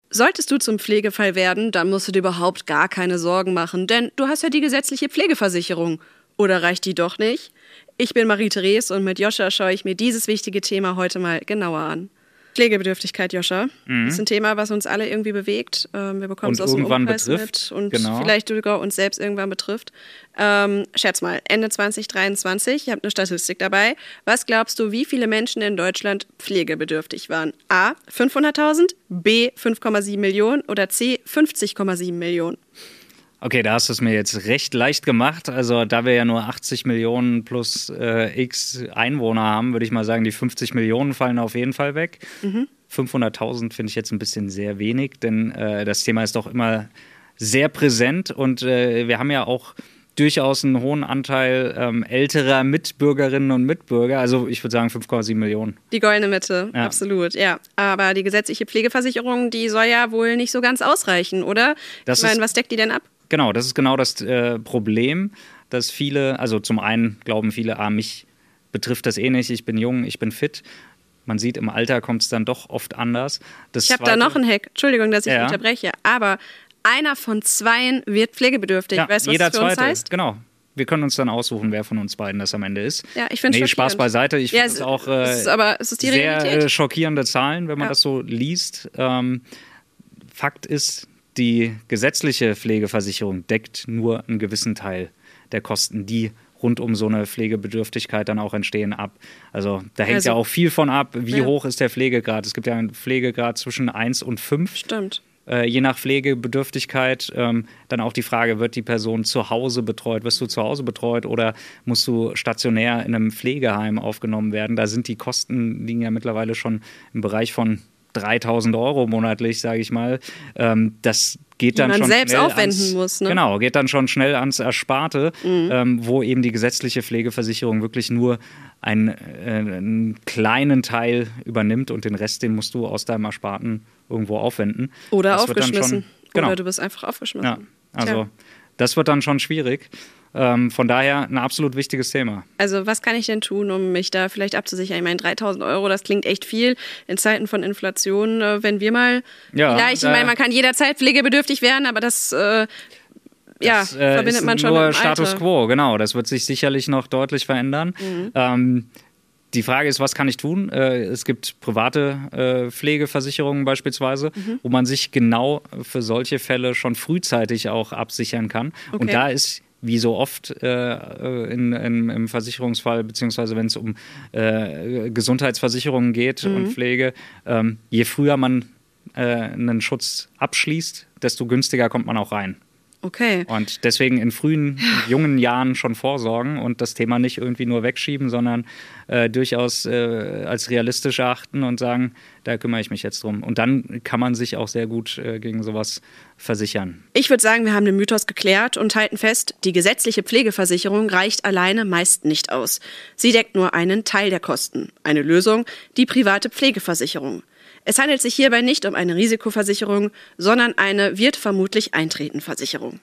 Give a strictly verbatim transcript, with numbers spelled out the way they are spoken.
Solltest du zum Pflegefall werden, dann musst du dir überhaupt gar keine Sorgen machen, denn du hast ja die gesetzliche Pflegeversicherung. Oder reicht die doch nicht? Ich bin Marie-Therese und mit Joscha schaue ich mir dieses wichtige Thema heute mal genauer an. Pflegebedürftigkeit, Joscha. Mhm. Das ist ein Thema, was uns alle irgendwie bewegt. Wir bekommen es aus dem Umkreis mit und genau. vielleicht sogar uns selbst irgendwann betrifft. Ähm, schätz mal, Ende zwanzig dreiundzwanzig, ich habe eine Statistik dabei. Was glaubst du, wie viele Menschen in Deutschland pflegebedürftig waren? A, fünfhunderttausend, B, fünf Komma sieben Millionen oder C, fünfzig Komma sieben Millionen? Okay, da hast du es mir jetzt recht leicht gemacht. Also da wir ja nur achtzig Millionen plus äh, x Einwohner haben, würde ich mal sagen, die fünfzig Millionen fallen auf jeden Fall weg. Mhm. fünfhunderttausend finde ich jetzt ein bisschen sehr wenig, denn äh, das Thema ist doch immer sehr präsent und äh, wir haben ja auch durchaus einen hohen Anteil ähm, älterer Mitbürgerinnen und Mitbürger. Also ich würde sagen fünf Komma sieben Millionen. Die goldene Mitte, ja. Absolut, ja. Aber die gesetzliche Pflegeversicherung, die soll ja wohl nicht so ganz ausreichen, oder? Das ich meine, was deckt die denn ab? Genau, das ist genau das äh, Problem, dass viele, also zum einen glauben viele, ah, mich betrifft das eh nicht, ich bin jung, ich bin fit. Man sieht, im Alter kommt es dann doch oft anders. Das ich habe da noch einen Hack, Entschuldigung, dass ich ja. unterbreche, aber einer von zweien wird pflegebedürftig. Ja, weißt du, was jeder das für uns Zweite, heißt? Genau. Wir können uns dann aussuchen, wer von uns beiden das am Ende ist. Ja, ich finde nee, Spaß beiseite. Ich ja, finde es auch äh, ist aber, ist es die sehr Realität? Äh, schockierende Zahlen, wenn man ja. das so liest. Ähm, Fakt ist, die gesetzliche Pflegeversicherung deckt nur einen gewissen Teil der Kosten, die rund um so eine Pflegebedürftigkeit dann auch entstehen, ab. Also da hängt also, ja auch viel von ab, wie ja. hoch ist der Pflegegrad. Es gibt ja einen Pflegegrad zwischen eins und fünf. Stimmt. Äh, je nach Pflegebedürftigkeit ähm, dann auch die Frage, wird die Person zu Hause betreut? Wirst du zu Hause betreut oder musst du stationär in einem Pflegeheim aufgenommen werden? Da sind die Kosten, liegen ja mittlerweile schon im Bereich von dreitausend Euro monatlich, sage ich mal. Ähm, das geht dann man schon selbst schnell aufwenden ans, muss. Ne? Genau, geht dann schon schnell ans Ersparte, mhm. ähm, wo eben die gesetzliche Pflegeversicherung wirklich nur einen, äh, einen kleinen Teil übernimmt und den Rest, den musst du aus deinem Ersparten irgendwo aufwenden. Oder das aufgeschmissen. Wird dann schon, genau. Oder du bist einfach aufgeschmissen. Ja, also Tja. das wird dann schon schwierig. Ähm, von daher ein absolut wichtiges Thema. Also was kann ich denn tun, um mich da vielleicht abzusichern? Ich meine, dreitausend Euro, das klingt echt viel in Zeiten von Inflation. Äh, wenn wir mal ja, vielleicht, ich meine, man kann jederzeit pflegebedürftig werden, aber das, äh, ja, das äh, verbindet ist man schon nur mit dem Alter. Status quo, genau. Das wird sich sicherlich noch deutlich verändern. Mhm. Ähm, Die Frage ist, was kann ich tun? Äh, es gibt private äh, Pflegeversicherungen beispielsweise, mhm. wo man sich genau für solche Fälle schon frühzeitig auch absichern kann. Okay. Und da ist, wie so oft äh, in, in, im Versicherungsfall, beziehungsweise wenn es um äh, Gesundheitsversicherungen geht mhm. und Pflege, ähm, je früher man äh, einen Schutz abschließt, desto günstiger kommt man auch rein. Okay. Und deswegen in frühen, in jungen Jahren schon vorsorgen und das Thema nicht irgendwie nur wegschieben, sondern äh, durchaus äh, als realistisch erachten und sagen, da kümmere ich mich jetzt drum. Und dann kann man sich auch sehr gut äh, gegen sowas versichern. Ich würde sagen, wir haben den Mythos geklärt und halten fest, die gesetzliche Pflegeversicherung reicht alleine meist nicht aus. Sie deckt nur einen Teil der Kosten. Eine Lösung, die private Pflegeversicherung. Es handelt sich hierbei nicht um eine Risikoversicherung, sondern eine wird vermutlich eintreten Versicherung.